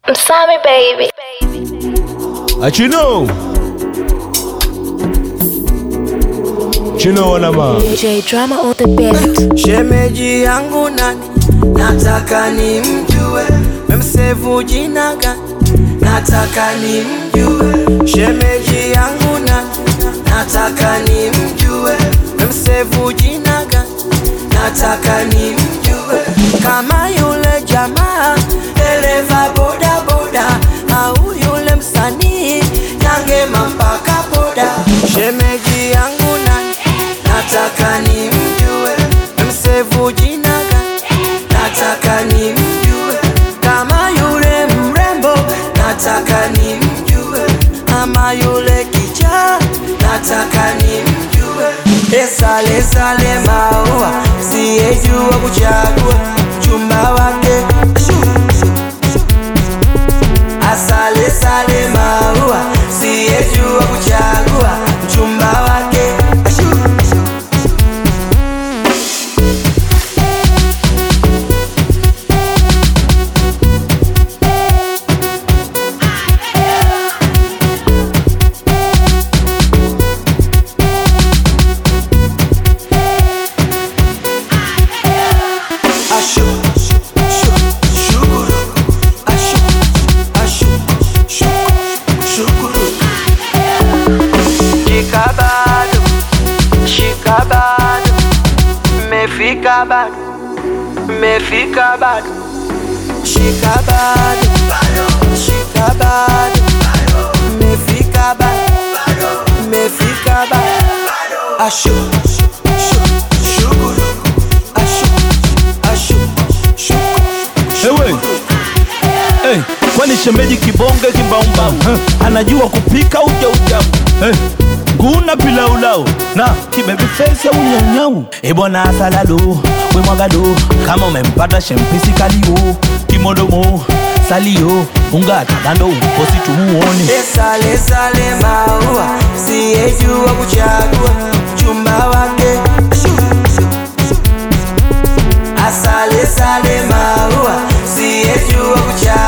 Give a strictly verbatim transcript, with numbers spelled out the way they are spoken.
I'm sorry, baby. What you know? You know what I'm on? D J Drama on the beat. Shemeji yangu nani, nataka ni mjue. Memsevu jina gani, nataka ni mjue. Shemeji yangu nani, nataka ni mjue. Memsevu jina gani, nataka ni mjue. Kama yule jamaa dereva boda boda, au yule msanii Nyangema mpaka boda. Shemeji yangu nani, nataka ni mjue. Msevu jina gani, nataka ni mjue. Kama yule mrembo, nataka ni mjue. Ama yule kicha, nataka ni mjue. Esale sale maua, siyejua kuchagua chumba wake. Asale sale maua, siyejua kuchagua chumba wake. Mefika bado, mefika bado, shika bado, shika bado, mefika bado, mefika bado, ashu, ashu, shukuru, ashu, ashu, shukuru. Hey, hey, kwani shemeji kibonge kimbaumba, huh? Anajua kupika uja uja, hey. Guna pilau lau na kibaby face ya unyanyau. E bwana salalo, we mwagado. Kama umempata shempisi kalio, kimodomo, salio, unga tagando uposi tumuone. Esale sale maua, siyejua kuchagua chumba wake. Asale sale maua, siyejua kuchagua